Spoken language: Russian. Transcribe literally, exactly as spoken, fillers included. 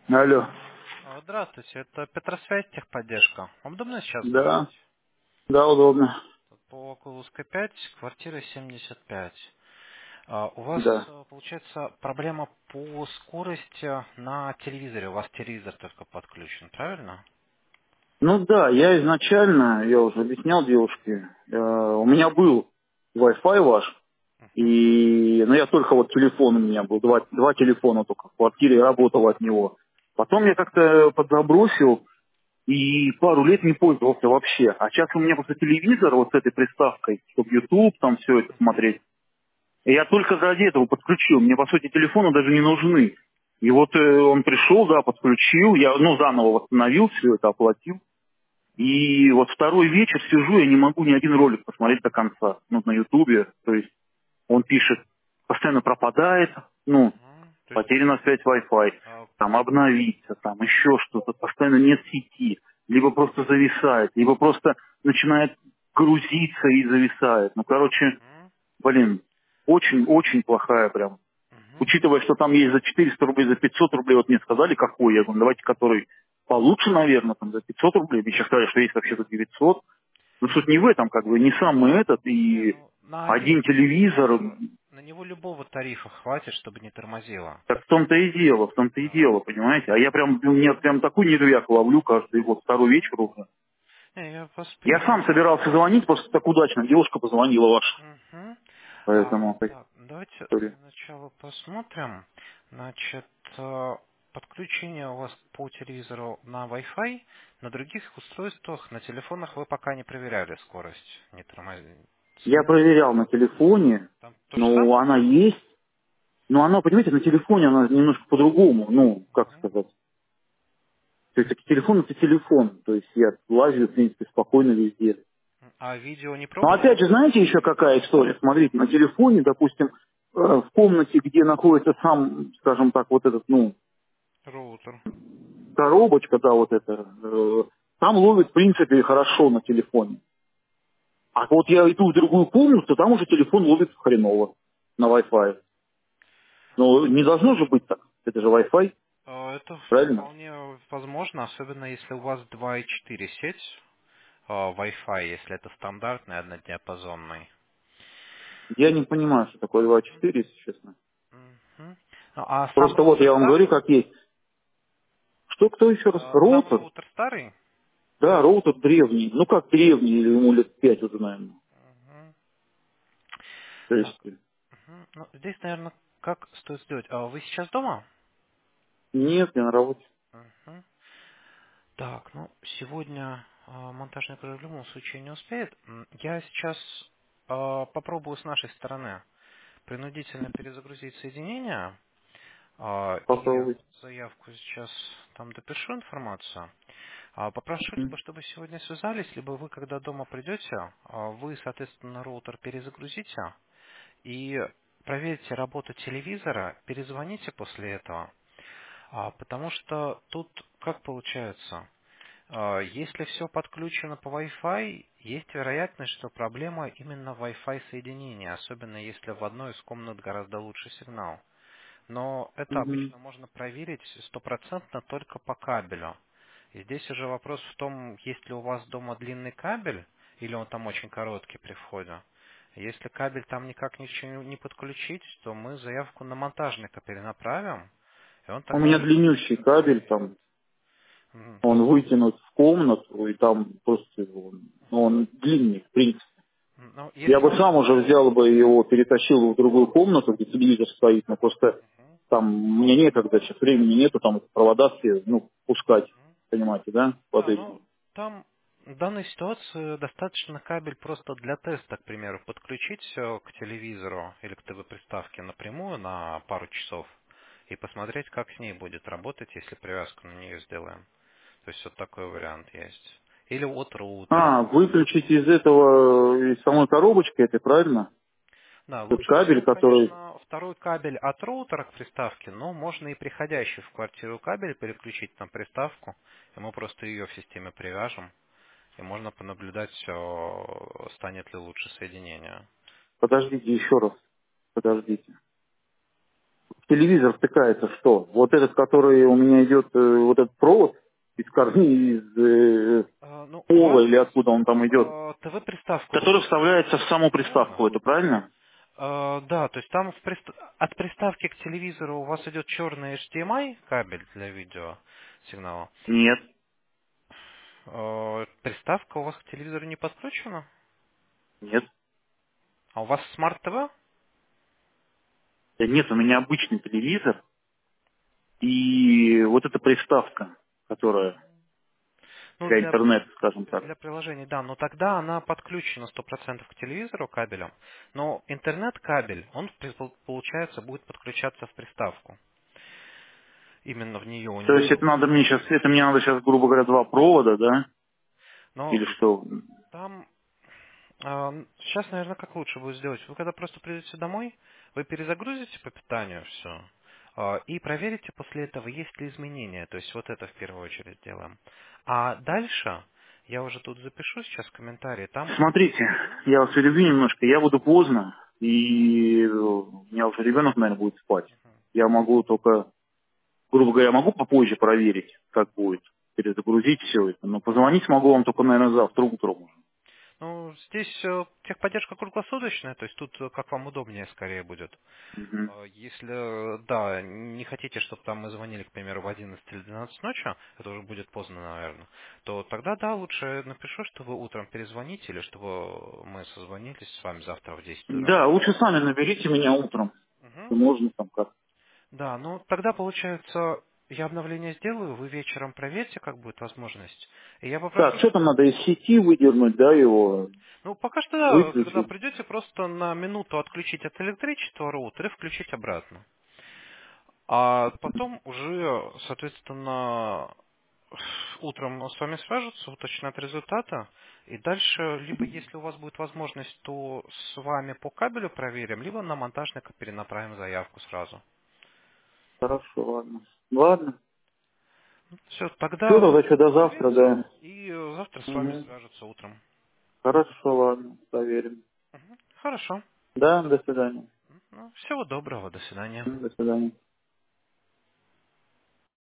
Алло. А, Здравствуйте, это Петросвязь, техподдержка. Вам удобно сейчас Да, говорить? да, удобно. Тут по Кулуской пять, квартира семьдесят пять. А, У вас, Да. э, получается, проблема по скорости на телевизоре. У вас телевизор только подключен, правильно? Ну да, я изначально, я уже объяснял девушке, э, у меня был Wi-Fi ваш, Угу. и, ну я только вот телефон у меня был, два, два телефона только в квартире, я работал от него. Потом я как-то подзабросил и пару лет не пользовался вообще. А сейчас у меня просто телевизор вот с этой приставкой, чтобы YouTube, там все это Угу. смотреть. И я только ради этого подключил. Мне, по сути, телефоны даже не нужны. И вот э, он пришел, да, подключил, я, ну, заново восстановил все это, оплатил. И вот второй вечер сижу, я не могу ни один ролик посмотреть до конца. Ну, на Ютубе, то есть он пишет, постоянно пропадает, ну, Угу. То есть, потеряна связь Wi-Fi, а, там обновиться, там еще что-то, постоянно нет сети, либо просто зависает, либо просто начинает грузиться и зависает. Ну, короче, мгм, блин, очень-очень плохая прям. мгм. Учитывая, что там есть за четыреста рублей, за пятьсот рублей, вот мне сказали, какой, я говорю, давайте который получше, наверное, там за пятьсот рублей. Мне сейчас сказали, что есть вообще-то девятьсот. Но суть не в этом, как бы, не самый этот, Не, и ну на один один телевизор, телевизор на него любого тарифа хватит, чтобы не тормозило. так в том-то и дело, в том-то и Да. дело, понимаете? А я прям, у меня прям такой нервяк ловлю каждый год, второй вечер уже. Не, я вас Я сам понимаю. собирался звонить, просто так удачно, девушка позвонила ваша, Мгм. А, поэтому... так, давайте для начала посмотрим. Значит, э, подключение у вас по телевизору на Wi-Fi, на других устройствах, на телефонах вы пока не проверяли скорость, не тормозили. Я проверял на телефоне, Там то же но самое? она есть. Но она, понимаете, на телефоне она немножко по-другому, ну, как Мгм. сказать. То есть телефон это телефон, то есть я лазю, в принципе, спокойно везде. А видео не Но опять пробовали? же, знаете еще какая история? Смотрите, на телефоне, допустим, э, в комнате, где находится сам, скажем так, вот этот, ну, Роутер. коробочка, да, вот эта, э, там ловит, в принципе, хорошо на телефоне. А вот я иду в другую комнату, там уже телефон ловит хреново на Wi-Fi. Но не должно же быть так. Это же Wi-Fi, Э, Это правильно? вполне возможно, особенно если у вас два и четыре сеть, э, Wi-Fi, если это стандартный однодиапазонный. Я не понимаю, что такое два четыре, если честно. Мгм. Ну, а сам Просто вот роутер я вам говорю, старый? как есть. Что, кто еще раз? Э, Сам Роутер? роутер старый? Да, роутер древний. Ну как древний, или ему лет пять уже, наверное. Мгм. То Так, есть, мгм. Ну, здесь, наверное, как стоит сделать? А вы сейчас дома? нет, я на работе. Мгм. Так, ну, сегодня э, монтажный проект в любом случае не успеет. М, Я сейчас э, попробую с нашей стороны принудительно перезагрузить соединение. А, И Попробуйте. заявку сейчас там допишу информацию. А, Попрошу либо, М. чтобы сегодня связались, либо вы, когда дома придете, а, вы, соответственно, роутер перезагрузите и проверьте работу телевизора, перезвоните после этого. А, Потому что тут как получается? А, Если все подключено по Wi-Fi, есть вероятность, что проблема именно в Wi-Fi соединении, особенно если в одной из комнат гораздо лучше сигнал. Но это Мгм. обычно можно проверить стопроцентно только по кабелю. И здесь уже вопрос в том, есть ли у вас дома длинный кабель, или он там очень короткий при входе. Если кабель там никак ничего не подключить, то мы заявку на монтажника перенаправим, и он У тогда меня уже длиннющий разберется, кабель проверит. там, Мгм. он вытянут в комнату, и там просто он, ну, он длинный, в принципе. Ну, Я если бы он... сам уже взял бы его, перетащил в другую комнату, где телевизор стоит, но просто Мгм. там мне некогда, сейчас времени нету, там провода все, ну, пускать, понимаете, да, под Да, этим. ну, там в данной ситуации достаточно кабель просто для теста, к примеру, подключить все к телевизору или к ТВ-приставке напрямую на пару часов и посмотреть, как с ней будет работать, если привязку на нее сделаем. То есть вот такой вариант есть. Или от роутера. А, выключить из этого, из самой коробочки, это правильно? Да, Тот лучше кабель, всего, который... конечно, второй кабель от роутера к приставке, но можно и приходящий в квартиру кабель переключить на приставку, и мы просто ее в системе привяжем. И можно понаблюдать, э, станет ли лучше соединение. Подождите еще раз, подождите. телевизор втыкается что? Вот этот, который у меня идет, э, вот этот провод из корней, из э, А, ну, у пола вас или откуда он там идет, а, ТВ-приставку вы который купили вставляется в саму правильно? приставку, это правильно? А, да, то есть там в прист- от приставки к телевизору у вас идет черный эйч ди эм ай кабель для видео сигнала. Нет, А, приставка у вас к телевизору не подключена? нет. А у вас смарт-ТВ? Да нет, у меня обычный телевизор и вот эта приставка, которая Ну, для для, интернета, скажем так. для приложений, да, но тогда она подключена сто процентов к телевизору кабелем, но интернет-кабель, он, при- получается, будет подключаться в приставку. Именно в нее, у То нее есть это будет... надо мне сейчас, это мне надо сейчас, грубо говоря, два провода, да? Но Или что? там А, Сейчас, наверное, как лучше будет сделать. Вы когда просто придете домой, вы перезагрузите по питанию все и проверите после этого, есть ли изменения. То есть вот это в первую очередь делаем. А дальше, я уже тут запишу сейчас комментарии, там... Смотрите, я вас перебью немножко, я буду поздно, и э, у меня уже ребенок, наверное, будет спать. Я могу только, грубо говоря, могу попозже проверить, как будет, перезагрузить все это, но позвонить могу вам только, наверное, завтра утром уже. Ну, здесь э, техподдержка круглосуточная, то есть тут э, как вам удобнее скорее будет. Мгм. А Если, э, да, не хотите, чтобы там мы звонили, к примеру, в одиннадцать или двенадцать ночи, это уже будет поздно, наверное, то тогда, да, лучше напишу, что вы утром перезвоните, или чтобы мы созвонились с вами завтра в десять утра. Да, лучше сами наберите меня утром, Мгм. если можно там как. Да, ну тогда, получается, я обновление сделаю, вы вечером проверьте, как будет возможность. И я Так, попрошу, что там чтобы... надо из сети выдернуть, да, его Ну, пока что, да, когда выключить? придете, просто на минуту отключить от электричества роутер и включить обратно. А потом уже, соответственно, утром с вами свяжутся, уточнят результаты. И дальше, либо если у вас будет возможность, то с вами по кабелю проверим, либо на монтажника перенаправим заявку сразу. Хорошо, ладно. Ладно. Все, Все, тогда тогда вы что, до завтра, проверьте, да. и э, завтра с вами Мгм. свяжутся утром. Хорошо, ладно, проверим. Мгм. Хорошо. Да, до свидания. Ну, всего доброго, до свидания. До свидания.